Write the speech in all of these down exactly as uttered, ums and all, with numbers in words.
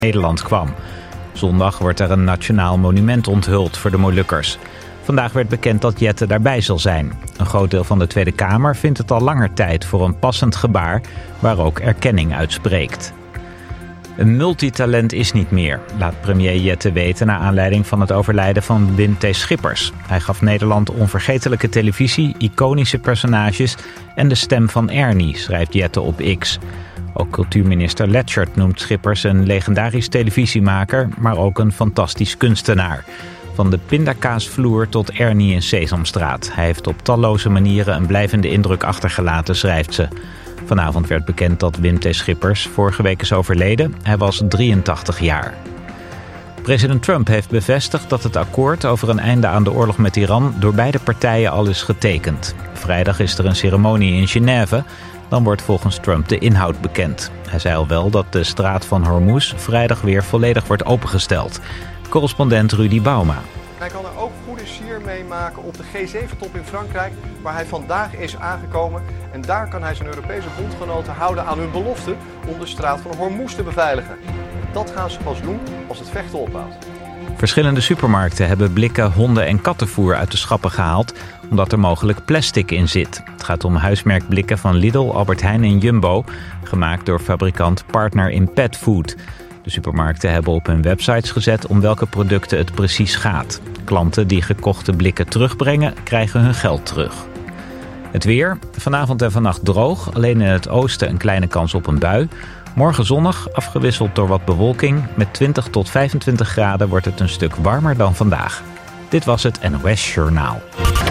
Nederland kwam. Zondag wordt er een nationaal monument onthuld voor de Molukkers. Vandaag werd bekend dat Jette daarbij zal zijn. Een groot deel van de Tweede Kamer vindt het al langer tijd voor een passend gebaar waar ook erkenning uitspreekt. Een multitalent is niet meer, laat premier Jette weten naar aanleiding van het overlijden van Wim T. Schippers. Hij gaf Nederland onvergetelijke televisie, iconische personages en de stem van Ernie, schrijft Jette op X. Ook cultuurminister Letchert noemt Schippers een legendarisch televisiemaker, maar ook een fantastisch kunstenaar. Van de pindakaasvloer tot Ernie in Sesamstraat. Hij heeft op talloze manieren een blijvende indruk achtergelaten, schrijft ze. Vanavond werd bekend dat Wim T. Schippers vorige week is overleden. Hij was drieëntachtig jaar. President Trump heeft bevestigd dat het akkoord over een einde aan de oorlog met Iran door beide partijen al is getekend. Vrijdag is er een ceremonie in Genève. Dan wordt volgens Trump de inhoud bekend. Hij zei al wel dat de straat van Hormuz vrijdag weer volledig wordt opengesteld. Correspondent Rudy Bauma. Hij kan er ook goede sier mee maken op de G zeven top in Frankrijk, waar hij vandaag is aangekomen. En daar kan hij zijn Europese bondgenoten houden aan hun belofte om de straat van Hormuz te beveiligen. Dat gaan ze pas doen als het vechten ophoudt. Verschillende supermarkten hebben blikken honden- en kattenvoer uit de schappen gehaald, omdat er mogelijk plastic in zit. Het gaat om huismerkblikken van Lidl, Albert Heijn en Jumbo, gemaakt door fabrikant Partner in Pet Food. De supermarkten hebben op hun websites gezet om welke producten het precies gaat. Klanten die gekochte blikken terugbrengen, krijgen hun geld terug. Het weer, vanavond en vannacht droog, alleen in het oosten een kleine kans op een bui. Morgen zonnig, afgewisseld door wat bewolking. Met twintig tot vijfentwintig graden wordt het een stuk warmer dan vandaag. Dit was het N O S Journaal.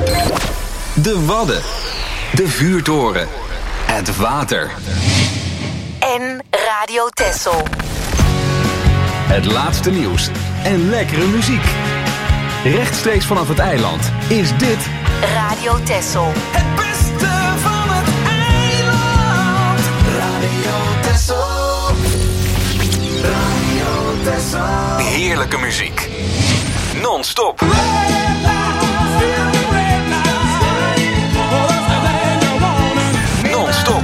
De Wadden, de vuurtoren, het water. En Radio Texel. Het laatste nieuws en lekkere muziek. Rechtstreeks vanaf het eiland is dit Radio Texel. Het beste van het eiland. Radio Texel. Radio Texel. heerlijke muziek. Non-stop. Non-stop.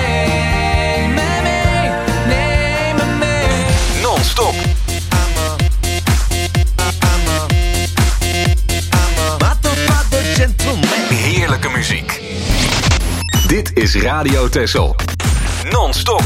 Non-stop. Heerlijke muziek. Dit is Radio Texel. Non-stop.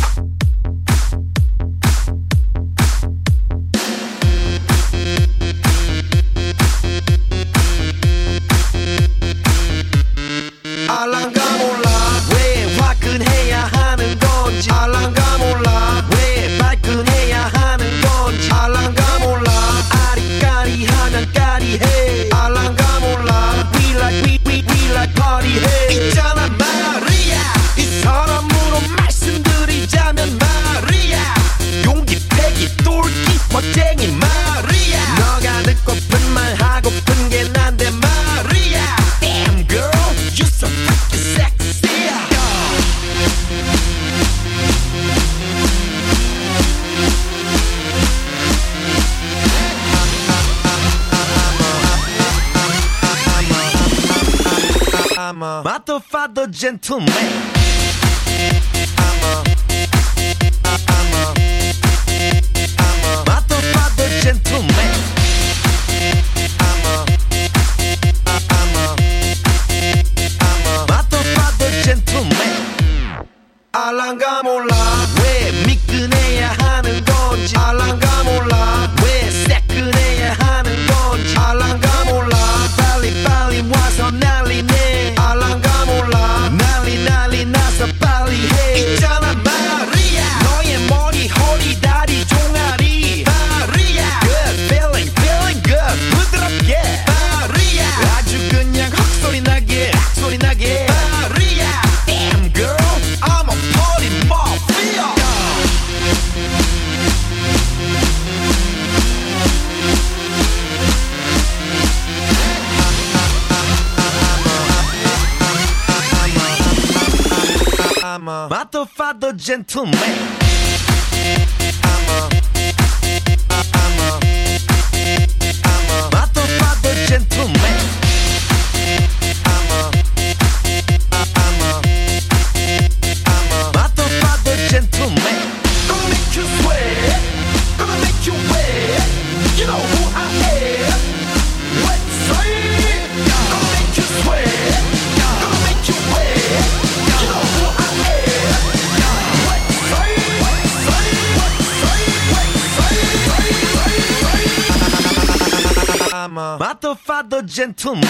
알랑가 몰라 왜 화끈해야 하는 건지 알랑가 몰라 왜 발끈해야 하는 건지 알랑가 몰라 아리까리하면 까리해 알랑가 몰라 We like we we we like party해 있잖아 마리아 이 사람으로 말씀드리자면 마리아 용기 패기 똘끼 멋쟁이 마리아 너가 듣고픈 말 하고픈 게 난데 마리아 Damn girl you so freaking sexy I'm a motherfucker gentleman I'm a I'm a I'm a motherfucker gentleman I'm a I'm a I'm a motherfucker gentleman 알랑가 몰라 왜 미끈해야 하는 건지 알랑가 몰라 왜 새끈해야 하는 건지 알랑가 몰라 빨리 빨리 와서 난리네 알랑가 몰라 난리 난리 나서 빨리 해 있잖아 마리아 너의 머리 허리 다리 종아리 마리아 Good feeling feeling good 부드럽게 마리아 아주 그냥 헉소리 나게 헉소리 나게 마리아 Damn girl I'm a party mafia I'm a motherfucker gentleman. I'm a, I'm a, I'm a motherfucker gentleman. I'm a, I'm a, I'm a motherfucker gentleman. Gonna make you sweat. Gonna make I'm a motherfucker gentleman.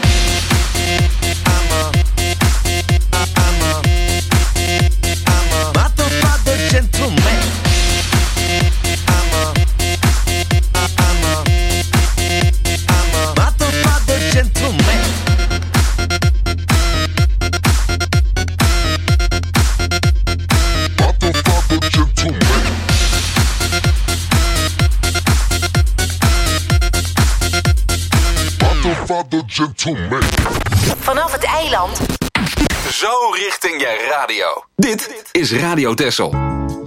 I'm a, I'm a, I'm a motherfucker gentleman. I'm a, I'm a, I'm a motherfucker gentleman. Motherfucker gentleman. Vanaf het eiland. Zo richting je radio. Dit is Radio Texel.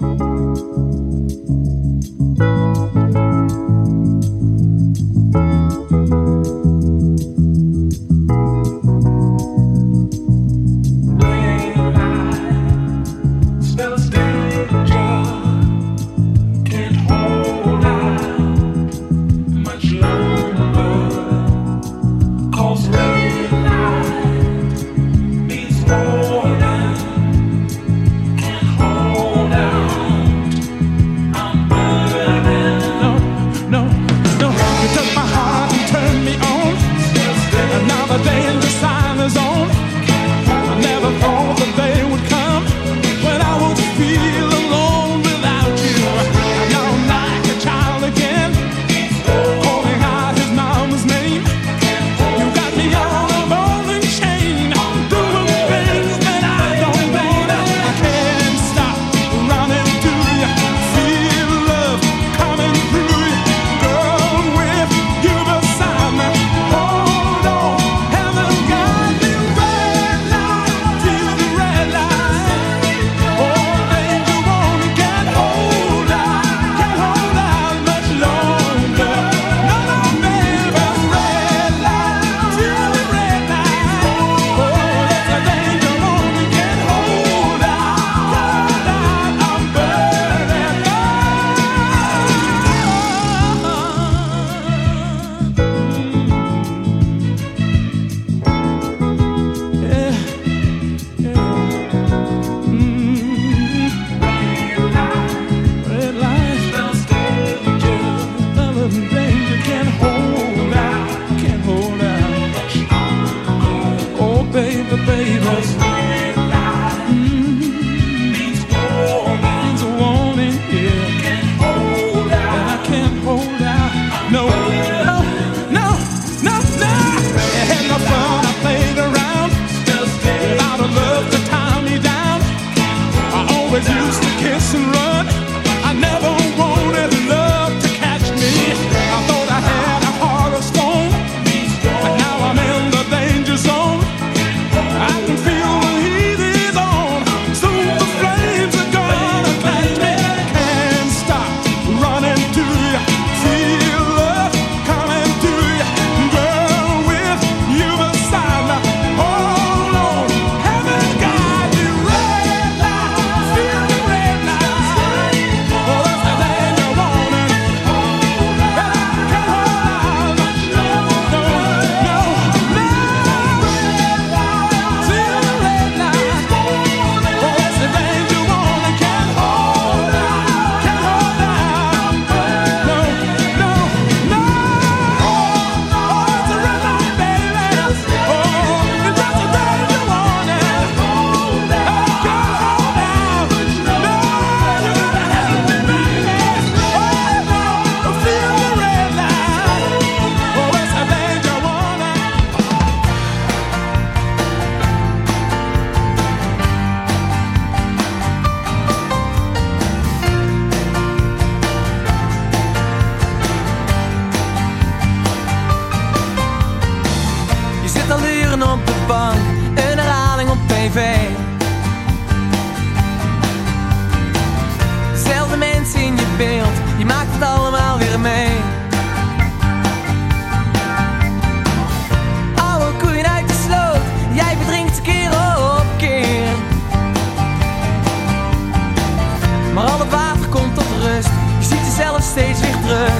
Steeds weer terug.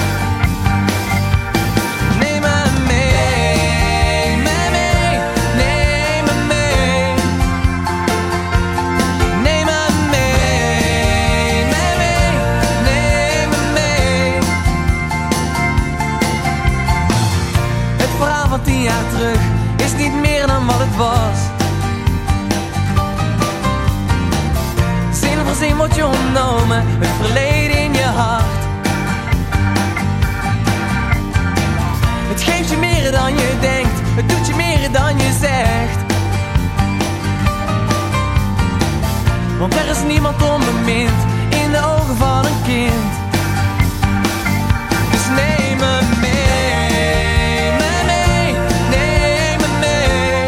Neem me mee, me mee, neem me mee. Neem me mee, me mee, neem me mee. terug is niet meer dan wat het was. Zin voor zin wordt je ontnomen, het verleden in je hart. Het geeft je meer dan je denkt, het doet je meer dan je zegt. Want er is niemand onbemind in de ogen van een kind. Dus neem me mee, me mee, neem me mee.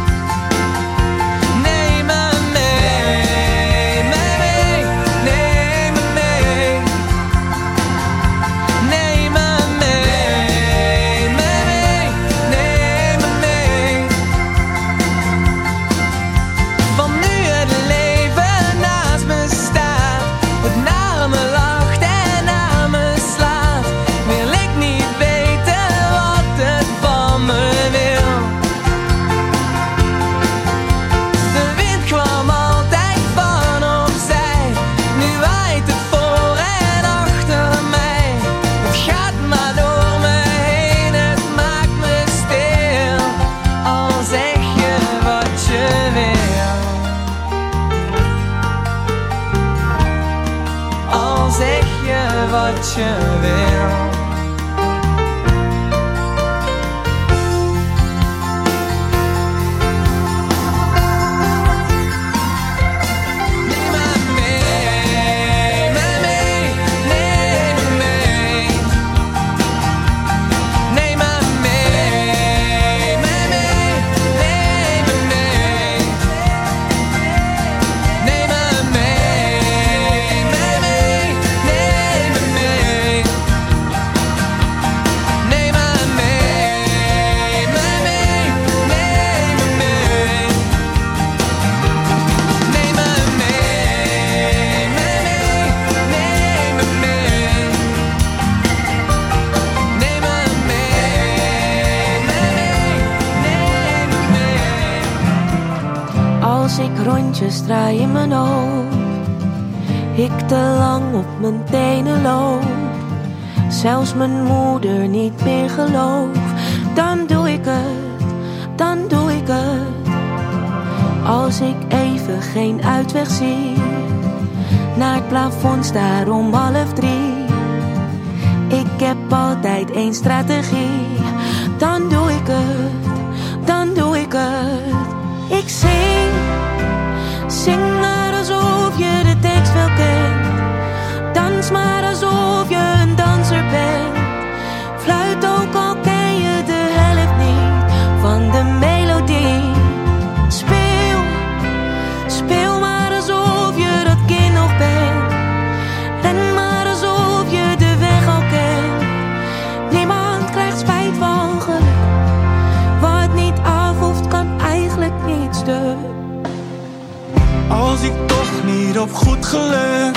Neem me mee, me mee, neem me mee. Neem me mee, me mee, neem me mee. Want nu het leven naast me staat, het naar me lacht en naar me slaat, wil ik niet weten wat het van me wil. De wind kwam altijd van opzij, nu waait het voor en achter mij. Het gaat maar door me heen, het maakt me stil. Al zeg je wat je wil, al zeg je wat je wil. Neem me mee, me mee, neem me mee. Neem me mee, me mee, neem me mee. Neem me mee, me mee, neem me mee. Neem me mee, me mee, neem me mee. Neem me mee, me mee, neem me mee. Neem me mee, me mee, neem me mee. Als ik rondjes draai in mijn hoofd, ik te lang op mijn tenen loop, zelfs mijn moeder niet meer gelooft, dan doe ik het, dan doe ik het. Als ik even geen uitweg zie, naar het plafond staar om half drie, ik heb altijd één strategie, dan doe ik het, dan doe ik het. Ik zing, zing maar alsof je de tekst wel kent, dans maar alsof je een danser bent, fluit ook al ken je de helft niet van de melodie. Speel, speel maar alsof je dat kind nog bent, ren maar alsof je de weg al kent. Niemand krijgt spijt van geluk, wat niet af hoeft kan eigenlijk niet stuk. Als ik toch niet op goed geluk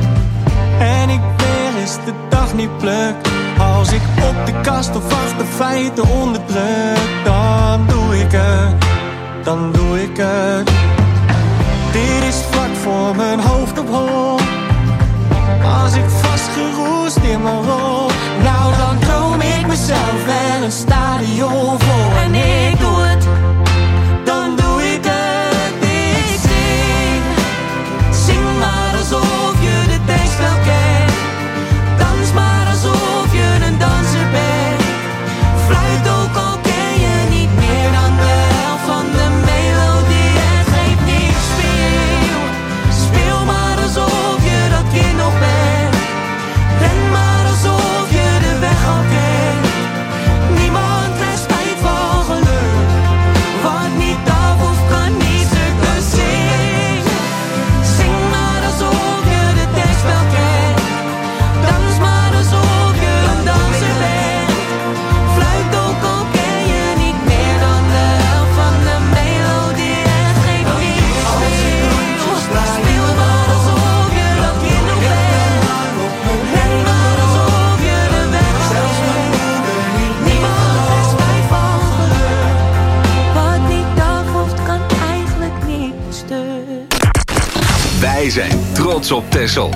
en ik weer eens de dag niet pluk, als ik op de kast of achter feiten onderdruk, dan doe ik het, dan doe ik het. Dit is vlak voor mijn hoofd op hol, als ik vastgeroest in mijn rol, nou dan droom ik mezelf en een stadion vol. En ik doe het, dan doe ik het. Ik zing, zing maar alsof je de tekst wel kent, dans maar alsof je een danser bent, fluit ook al ken je niet meer dan de helft van de melodie. Het geeft niet, speel, speel maar alsof je dat kind nog bent, ren maar alsof je de weg al kent. Niemand krijgt spijt van geluk, wat niet af hoeft kan niet stuk. Dus zing, zing maar alsof je de tekst wel kent, dans maar alsof je een danser bent, fluit ook al ken je niet meer dan de helft van de melodie. Het geeft niet, speel, speel maar alsof je dat kind nog bent, ren maar alsof je de weg al kent. Niemand krijgt spijt van geluk, wat niet af hoeft kan eigenlijk niet stuk. Wij zijn trots op Texel.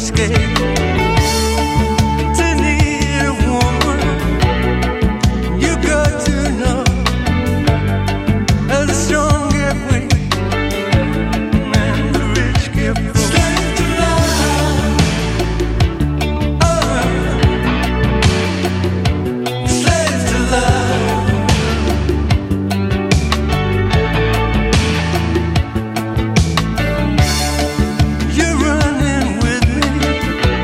escape. To need a woman, you got to know how the strong get weak and the rich get poor. Slave to love, oh, slave to love. You're running with me.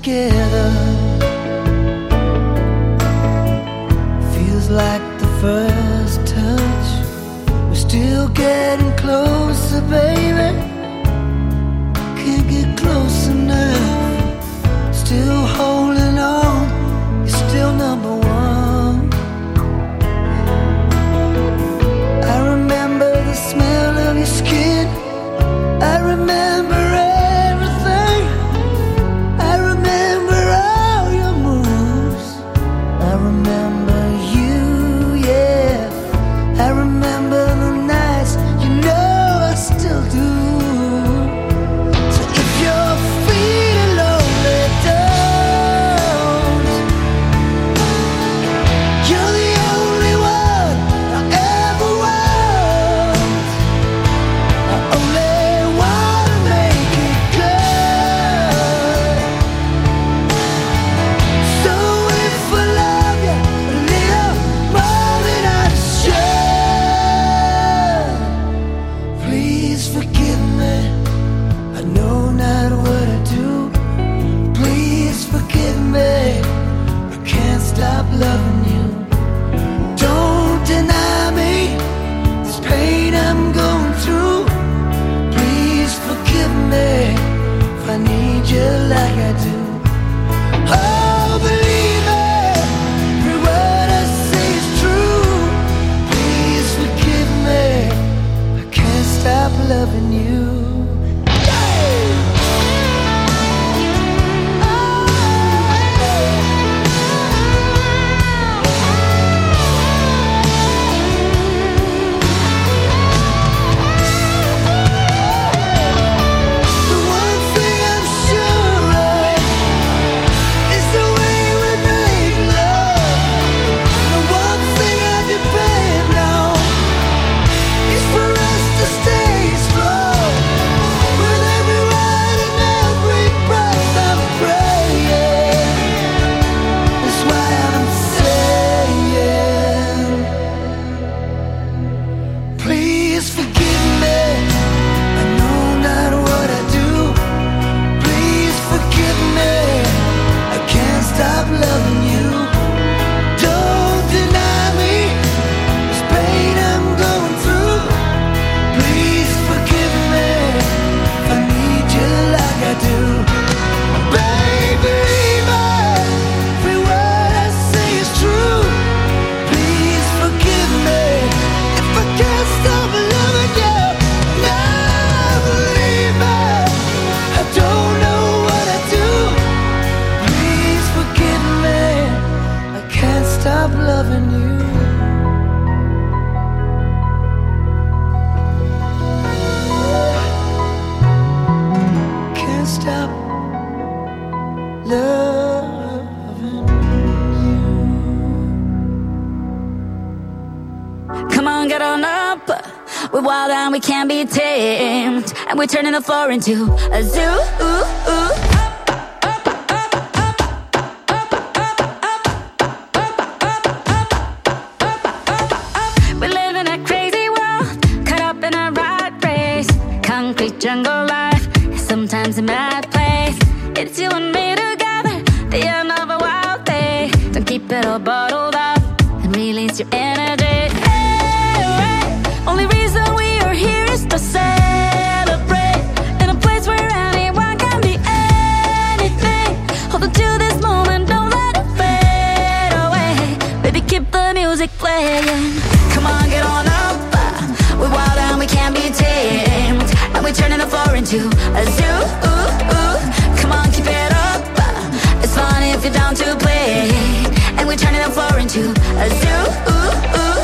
together. Feels like the first touch. We're still getting closer, baby. Can't get close enough. Still holding on. You're still number one. I remember the smell of your skin. I remember everything. I remember all your moves. I remember you, yeah. I remember the nights, you know I still do. So if you're feeling lonely, don't. You're the only one I ever want. I only wanna make it good. So if I love you a little more than I should, please forgive me. I know not what I do. Please forgive me. I can't stop loving you. Don't deny me this pain I'm going through. Please forgive me if I need you like I do. Oh, believe me, every word I say is true. Please forgive me, I can't stop loving you. The one thing I'm sure of is the way we make love. The one thing I depend on is for us to stay strong. With every word and every breath I'm praying. That's why I'm saying, please forgive me. I know not what I do. Please forgive me. I can't stop loving you. Don't deny me this pain I'm going through. Please forgive me if I need you like I do. Baby, every word I say is true. Please forgive me if I can't stop loving you. Now believe me, I don't know what I do. Please forgive me, I can't stop loving you. Can't stop loving you. Come on, get on up. We're wild and we can't be tamed. And we're turning the floor into a zoo. Ooh, ooh. We live in a crazy world, caught up in a rat race. Concrete jungle life, sometimes a mad place. It's you and me together, the end of a wild day. Don't keep it all bottled up and release your energy. Hey, hey. Only reason we are here is to celebrate in a place where anyone can be anything. Hold on to this moment, don't let it fade away. Baby, keep the music playing. Come on, get on up. We're wild and we can't be tamed. And we're turning the floor into a zoo. Ooh, ooh. Come on, keep it up. It's fun if you're down to play. And we're turning the floor into a zoo. Ooh, ooh.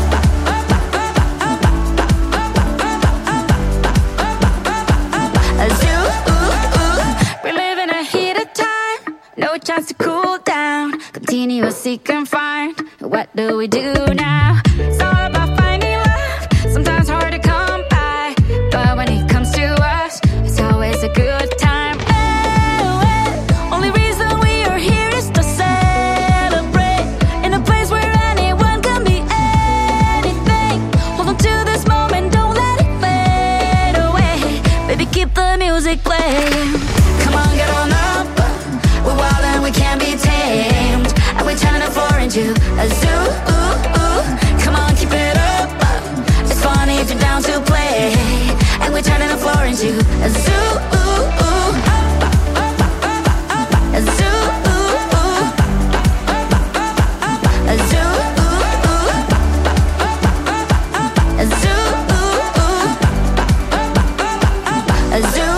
A zoo. Ooh, ooh. We're living a heated time, no chance to cool down. Continuous seek and find. What do we do now? It's all about finding love. Sometimes hard to come by, but when it comes to us, it's always a good time. Oh, oh. Only reason we are here is to celebrate in a place where anyone can be anything. Hold on to this moment, don't let it fade away. Baby, keep the music playing. Come on, get on up. We're floor into a zoo. Come on, keep it up. It's funny if you're down to play, and we're turning the floor into a zoo. A zoo. A zoo. A zoo. A zoo.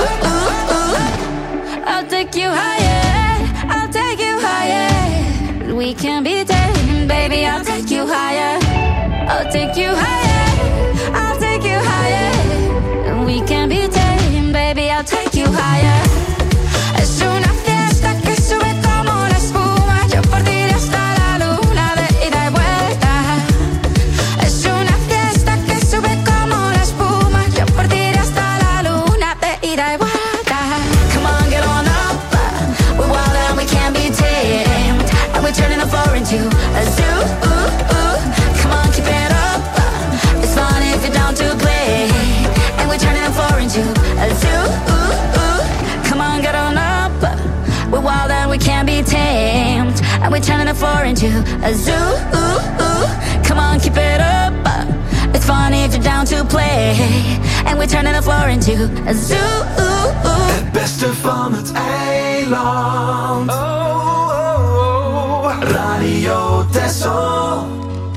I'll take you higher. I'll take you higher. We can be taken, baby. I'll take you higher. I'll take you higher. I'll take you higher. We can be taken, baby. I'll take you higher. Es una fiesta que sube como la espuma. Yo por ti hasta la luna de ida y vuelta. Es una fiesta que sube como la espuma. Yo por ti hasta la luna de ida y vuelta. Come on, get on up. We're wild and we can't be tamed, and we're turning the floor into a zoo. Come on, keep it up. It's fun if you're down to play, and we're turning the floor into a zoo. Come on, get on up. We're wild and we can't be tamed, and we're turning the floor into a zoo. Come on, keep it up. It's fun if you're down to play, and we're turning the floor into a zoo. Het beste van het eiland. Oh, oh, oh. Radio Texel.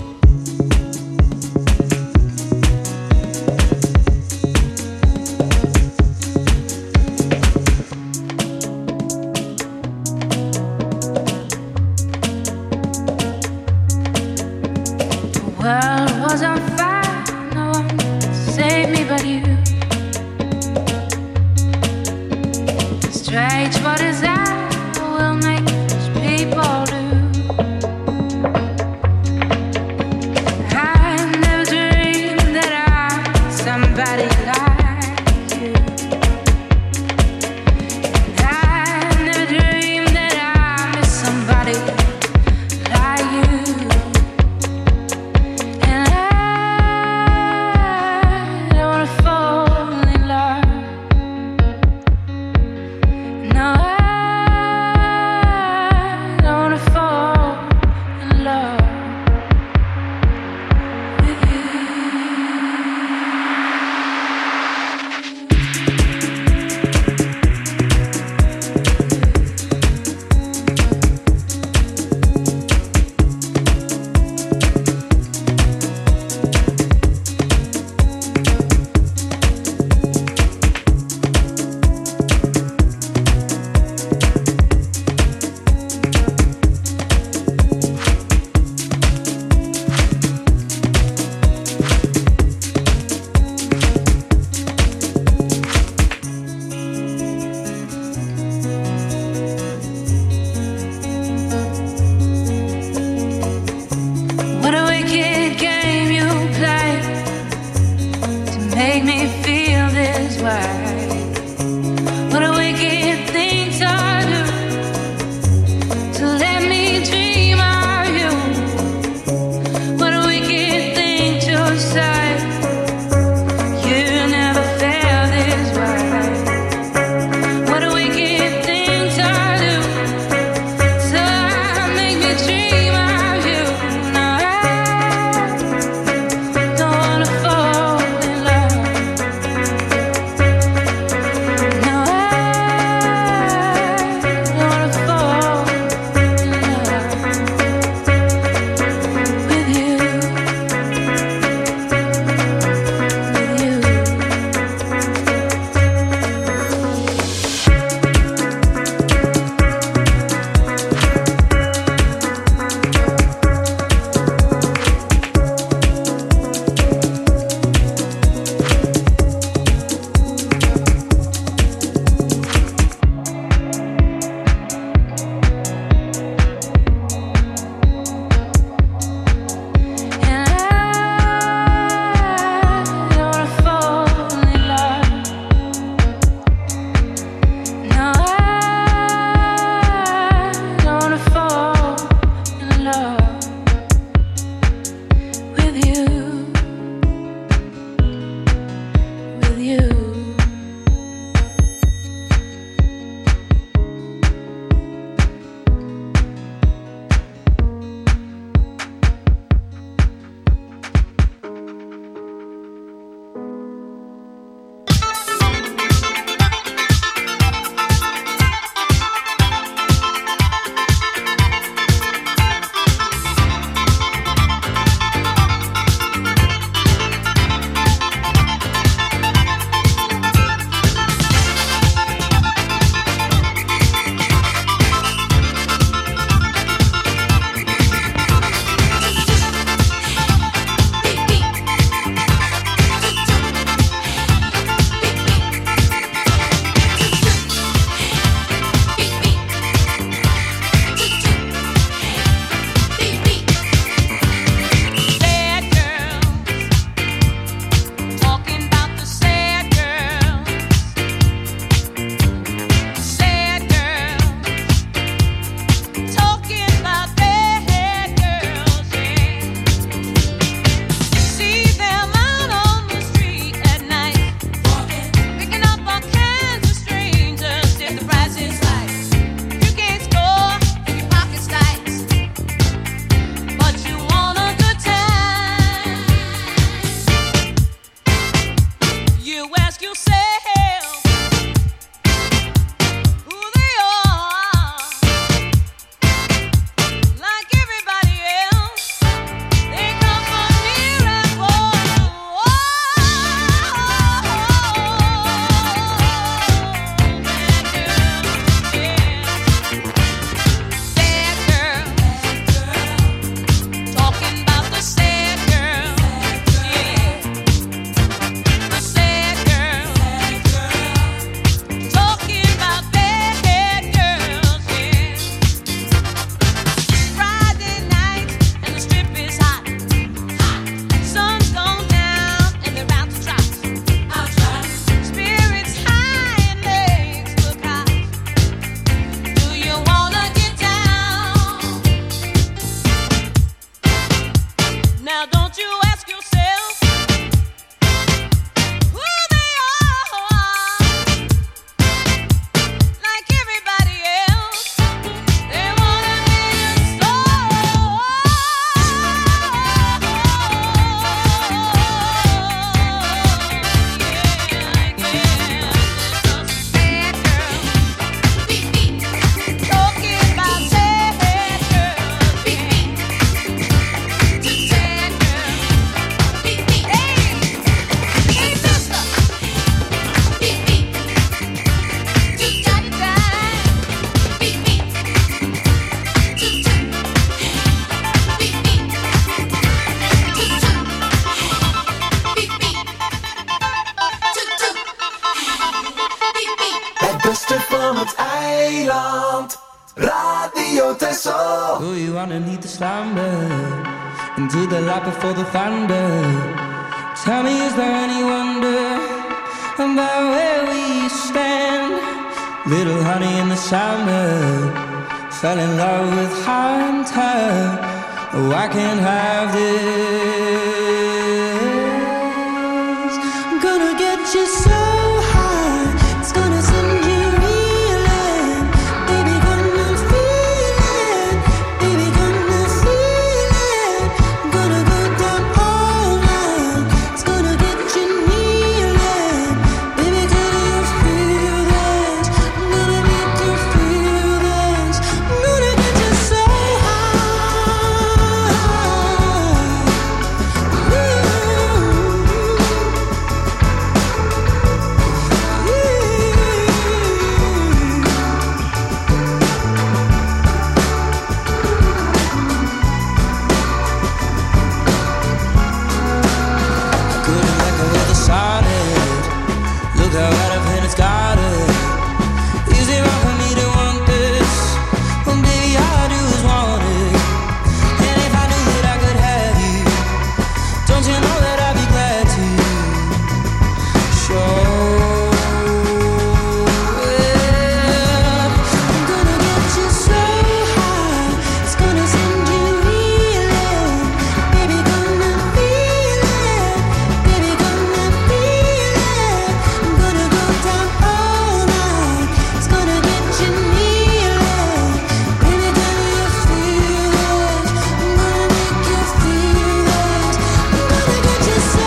world was on fire, no one could save me but you. Strange what is that will make people do. I never dreamed that I'm somebody like you. I never dreamed that I'm somebody like you. Eiland, Radio Texel. Do you underneath the slumber, into the light before the thunder? Tell me, is there any wonder about where we stand? Little honey in the summer, fell in love with hunter. Oh, I can't have this. I'm gonna get you so high, it's gonna send you reeling. Baby, gonna feel it. Baby, gonna feel it. I'm gonna go down all night, it's gonna get you kneeling. Baby, can you feel this? I'm gonna make you feel this. I'm gonna get you so look how out of hand it's got it. Is it wrong for me to want this? Well, baby, all I do is want it. And if I knew that I could have you, don't you know that I'd be glad to show it. I'm gonna get you so high, it's gonna send you reeling. Baby, gonna feel it. Baby, gonna feel it. I'm gonna go down all night, it's gonna get you kneeling. Baby, can you feel this? I'm gonna make you feel this. I'm gonna get you so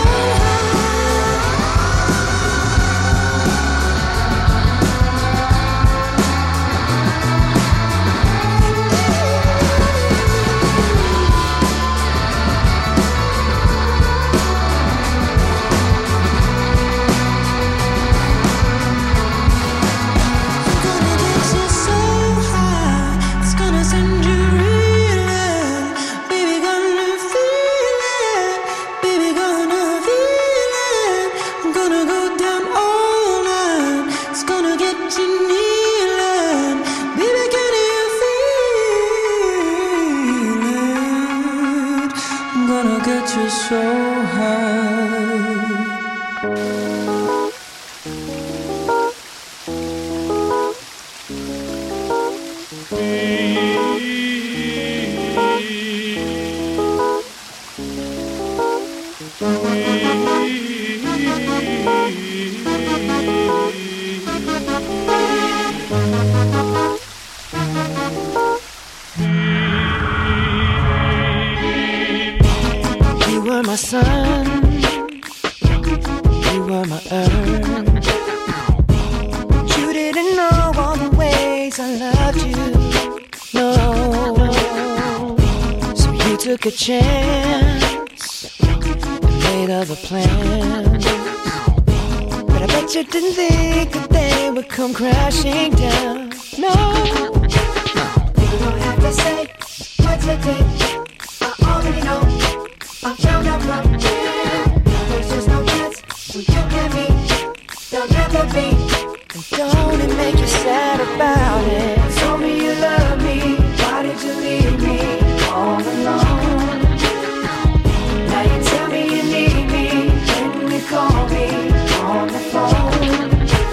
it's gonna send you reeling. Baby, gonna feel it. Baby, gonna feel it. I'm gonna go down all night, it's gonna get you kneeling. Baby, can you feel it? I'm gonna get you so high. You were my sun, you were my earned. You didn't know all the ways I loved you, no. So you took a chance and made other plans. But I bet you didn't think that they would come crashing down, no. You don't have to say what you did, I already know. I found out from him. There's just no chance when you and me, there'll never be. And don't it make you sad about it? Told me you love me, why did you leave me all alone? Now you tell me you need me, when you call me on the phone.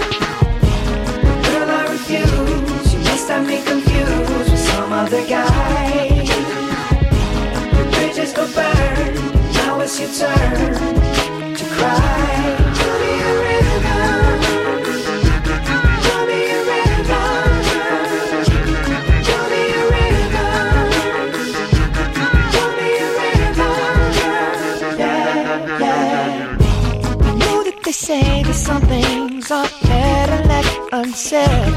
Girl, I refuse, you must have me confused with some other guy. The bridges go burn, now it's your turn to cry. Tell me a river, tell me a river, tell me a river, tell me a river, yeah, yeah. I know that they say that some things are better left unsaid,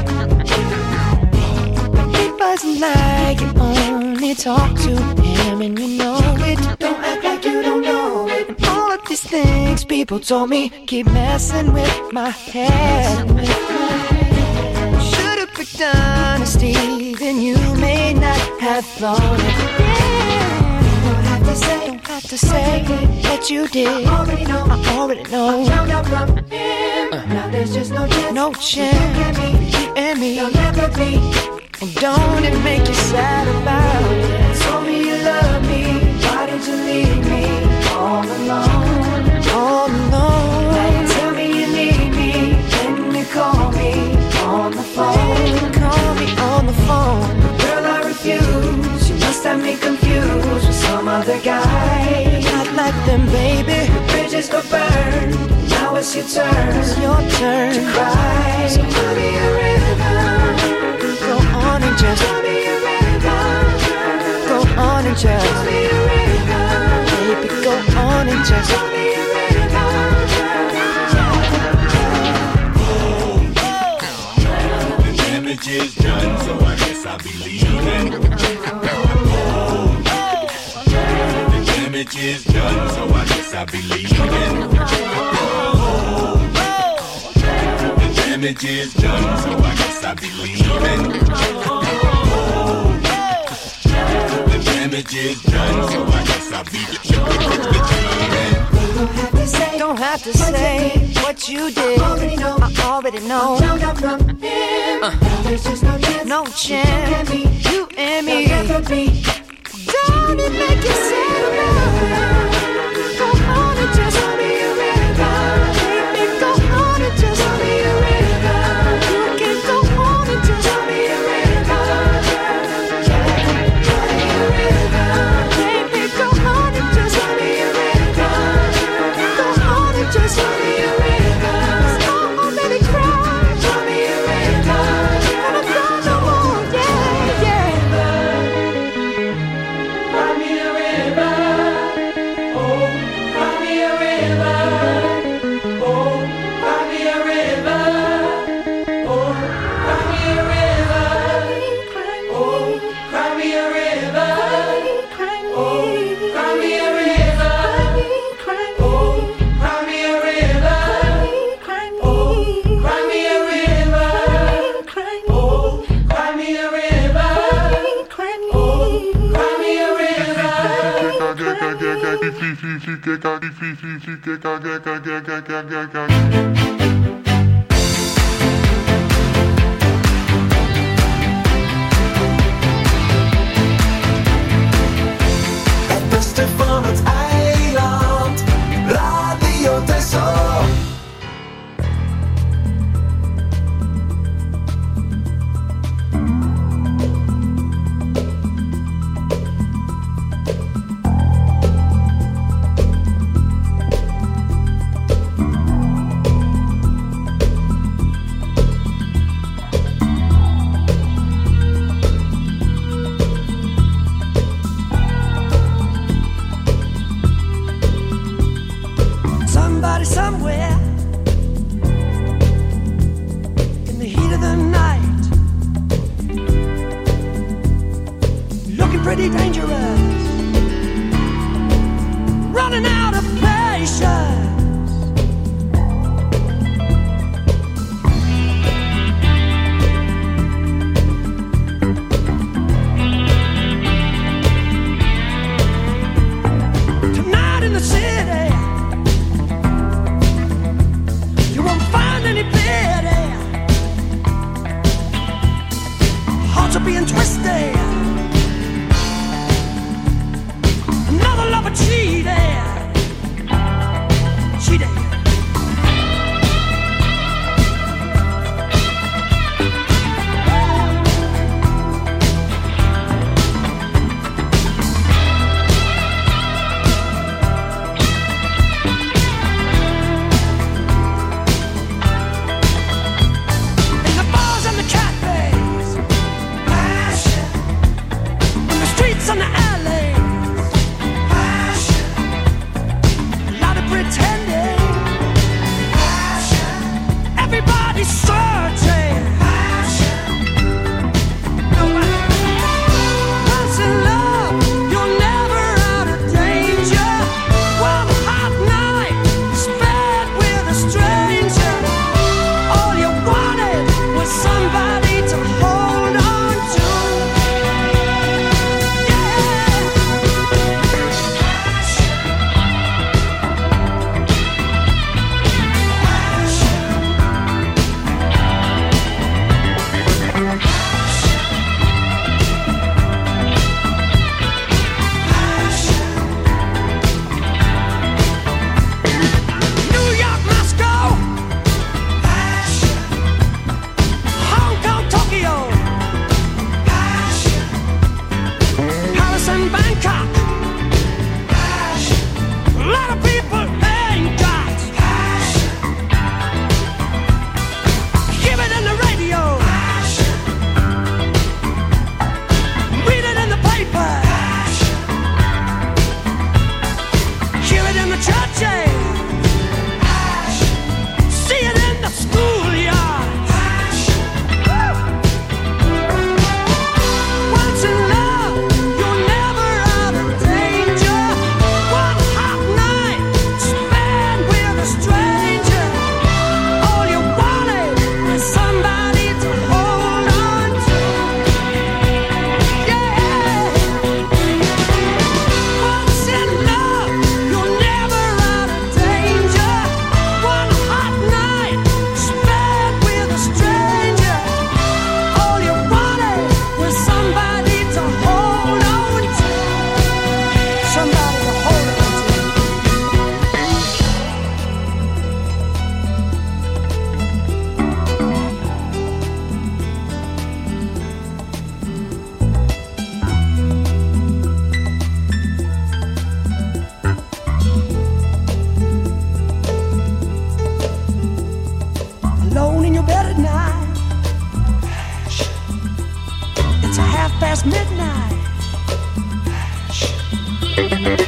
but it wasn't like you only talk to him and you know it. Don't act like you don't know it. And all of these things people told me keep messing with my head. Should've picked honesty, then you may not have thought it. Yeah. Don't have to say, don't have to say what you did. I already know, I already know. I found out from him. Uh. Now there's just no chance, no chance. You and me, you'll never be. And don't it make you sad about it? Told me you love me, why did you leave me all alone? All alone. Now you tell me you need me, then you call me on the phone. Call me on the phone. Girl, I refuse, you must have me confused with some other guy. Not like them, baby. The bridges go burn, now it's your turn. It's your turn to cry. So tell me a river, go on and just tell me a river, go on and just tell me a river, baby, go on and just tell me a river. The damage is done, so I guess I'll be leaving. The damage is done, so I guess I'll be leaving. The damage is done, so I guess I'll be leaving. The damage is done, so I guess I'll be leaving. Don't have to say, don't have to say what you did. I already know, I already know. Found out from him. Uh. There's just no chance, no chance. You and me, you and me. Don't it make you sad about it? Go on and just tell me a river, baby. Go on and just tell me a river. You can go on and just tell me a river. Tell me a river, baby. Go on and just tell me a river. Go on and just tell me a river. I already cried. Tell me a river, and I'm gone no more. Yeah, yeah. Cry me a river, oh, cry me a river, oh, cry me a river, oh, cry me a river, oh, cry me a river, oh, cry me a river, oh, cry me a river, oh, cry me a river, oh, cry me a river, oh, cry me a Het beste van het eiland, Radio Texel.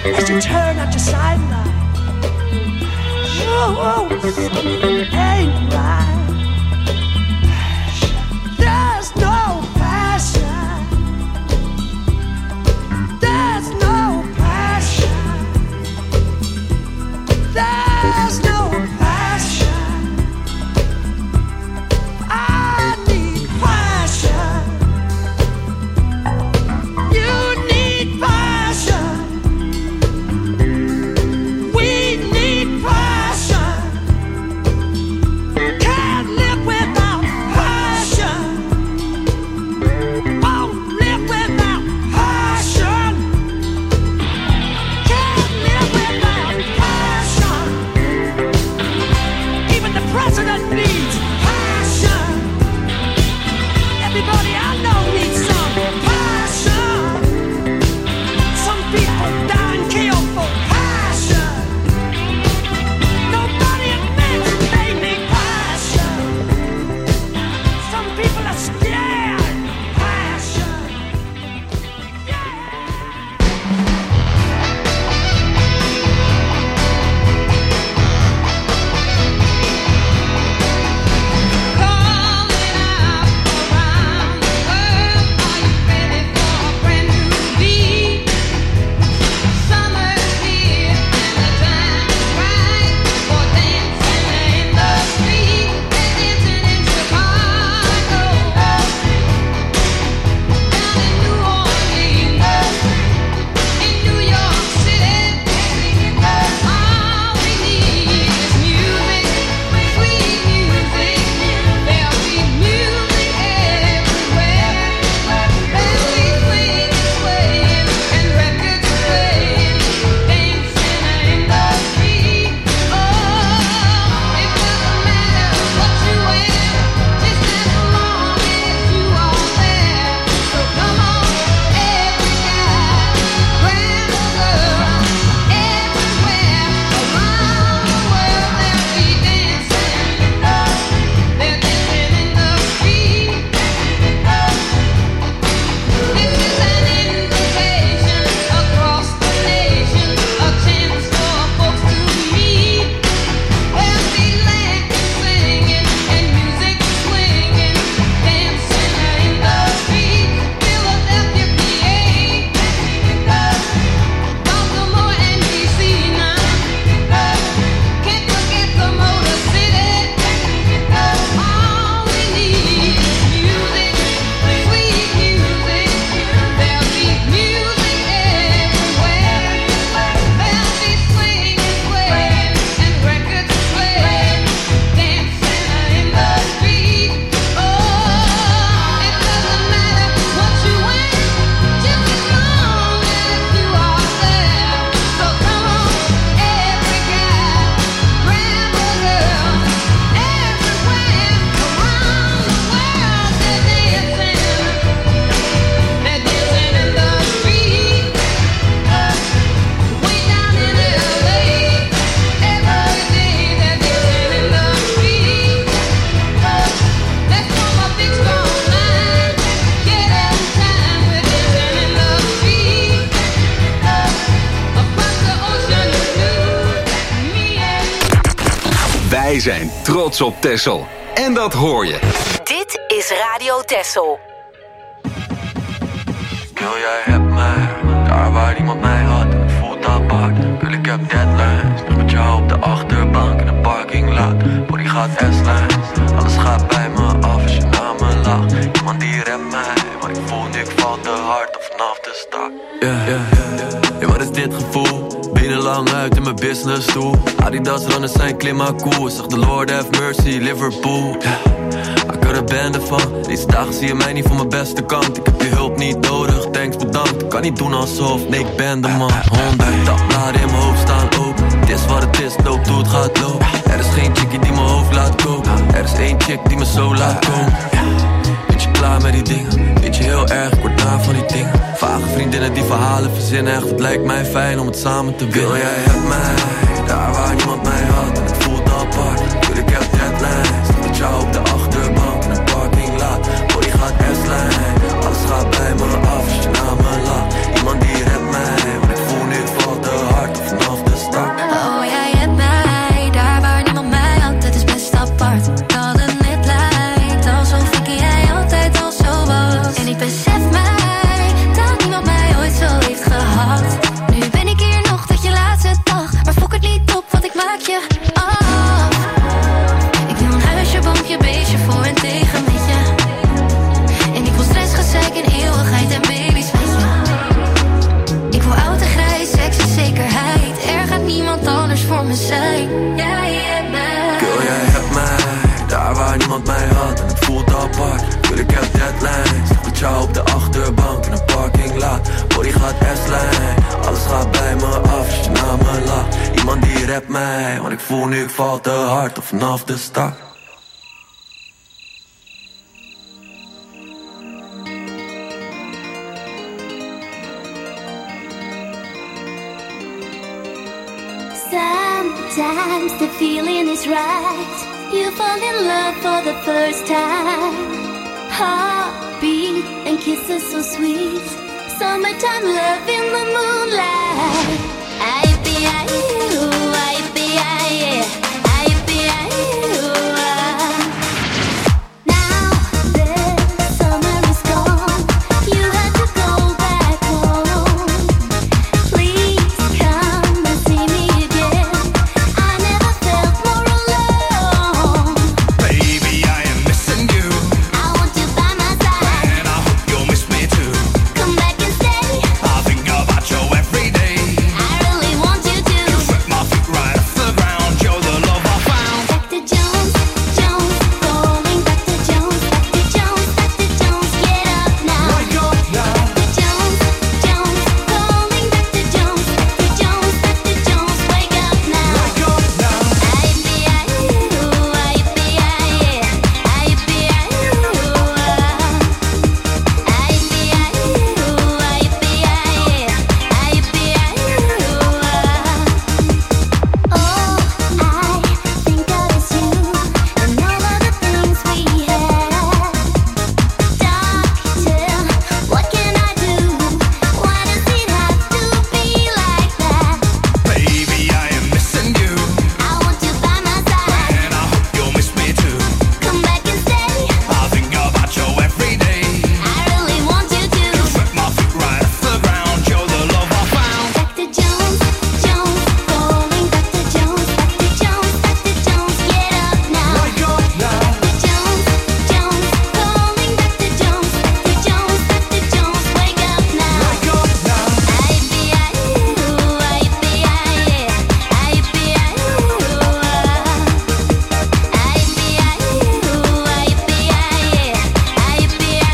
as you turn at your sideline. Oh, something ain't right. There's no passion. There's no passion. There's no passion. I need passion. You need passion. We need passion. Can't live without passion. Won't live without passion. Can't live without passion. Even the president needs passion. Everybody I know needs some passion. Some people die and kill for passion. Nobody admits they need passion. Some people are scared. Passion. Wij zijn trots op Texel. En dat hoor je. Dit is Radio Texel. Girl, jij hebt mij, daar waar niemand mij had. Het voelt apart, girl, ik heb deadlines. Nog met jou op de achterbank in de parking lot. Body gaat S-lines, alles gaat bij me af als je naar me lacht. Iemand die rept mij, maar ik voel nu ik val te hard of vanaf de start. Yeah, yeah, yeah. Ja, wat is dit gevoel? Benen lang uit in mijn business stoel. Adidas runners zijn klimaatkoers. Zeg de Lord have mercy, Liverpool. Yeah. Ik had er bende van. Deze dagen zie je mij niet van mijn beste kant. Ik heb je hulp niet nodig, thanks bedankt. Ik kan niet doen alsof, nee ik ben de man. Honderd dagbladen in mijn hoofd staan open. Het is wat het is, loopt hoe het gaat lopen. Er is geen chickie die mijn hoofd laat koken. Er is één chick die me zo laat komen. Weet je klaar met die dingen? Weet je heel erg, ik word na van die dingen. Vage vriendinnen die verhalen verzinnen. Echt, het lijkt mij fijn om het samen te willen. Jij hebt mij, daar waar niemand mij had. En het voelt apart, wil ik heb deadlines. Met jou op de achterbank in een parking lot. Body gaat S-lijn, alles gaat bij me af als je naar me lacht. Iemand die redt mij, maar ik voel nu ik val te gaat S-lijn. Alles gaat bij me af als je naar me lacht. Iemand die rapt mij, want ik voel nu ik val te hard. Of vanaf de start. Sometimes the feeling is right. You fall in love for the first time. Heartbeat and kisses so sweet. Summertime love in the moonlight. I be I you, I be I yeah. I be I you. Now the summer is gone. You have to go back home. Please come and see me again. I never felt more alone. Baby, I am missing you. I want you by my side. And I hope you'll miss me too. Come back and stay. I think about you every day. I really want you to. You swept my feet right off the ground. You're the love I found. Back to Jones, Jones, calling back to Jones, back to Jones, back to Jones, get up now. Wake up now. Back to Jones, Jones, calling back to Jones, back to Jones, back to Jones, wake up now. Wake up now. I be I you, I be I yeah, I be I you. I be I you, I be I yeah, I be I you. Oh, I think of us you and all of the things we had. Doctor, what can I do? Why does it have to be like that? Baby, I am missing you. I want you by my side. And I hope you'll miss me too. Come back and stay. I think about you every day. I really want you to. You swept my feet right off the ground. You're the love I found. Back to Jones, Jones, calling back to Jones, back to Jones, back to Jones, get up now. Wake up now. Back to Jones, Jones, calling back to Jones, back to Jones, back to Jones, wake up now. Wake up now. I be I you, I be I yeah, I be I you. I be I you, I be I yeah, I be I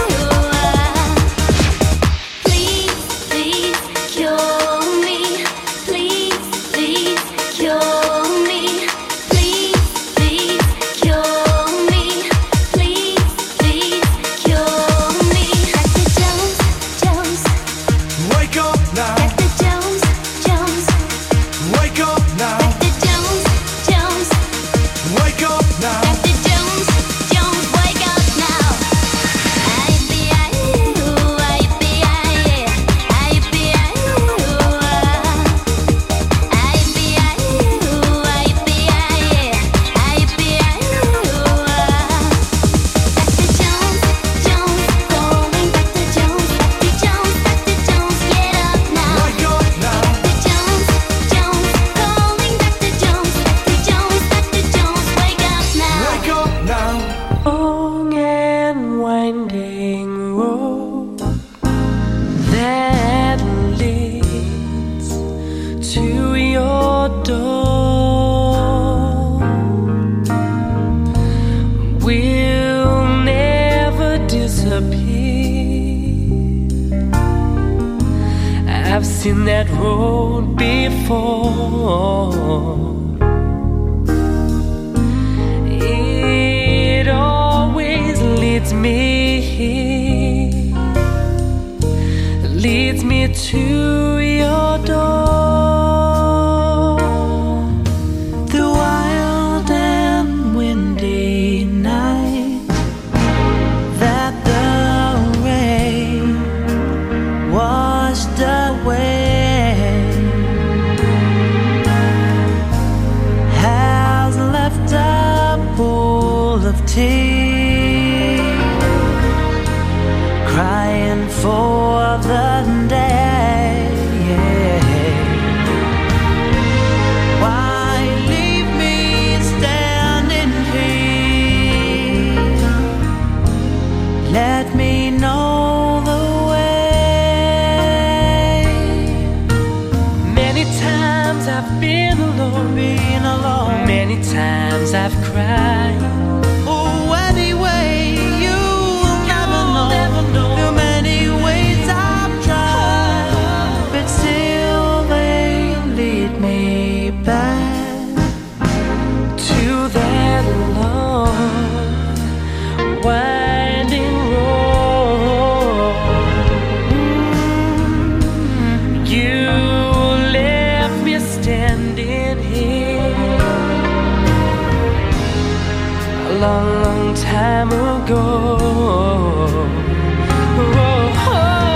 you. Please, please cure me. Please, please cure me. Please, please cure me. Please, please cure me. Back to Jones, Jones. Wake up now. Back to Jones, Jones. Wake up now. Back to Jones, Jones. Wake up now. Back to Jones, Jones. Wake up now. I be I you, I be I yeah, I be I you. I be I you, I be I yeah, I be I you. Back to Jones, Jones, calling back to Jones, back to Jones, back to Jones, get up now. Wake up now. Back to Jones, Jones, calling back to Jones, back to Jones, back to Jones, wake up now. Wake up now. Long and winding road that leads to your door will never disappear. I've seen that road before. It always leads me, leads me to your door. The wild and windy night that the rain washed away has left a pool of tears, crying for the day. Why leave me standing here? Let me know the way. Many times I've been alone, been alone. Many times I've cried. Oh, anyway, you'll never know. Never know. The many ways I've tried. long, long time ago. Oh, oh.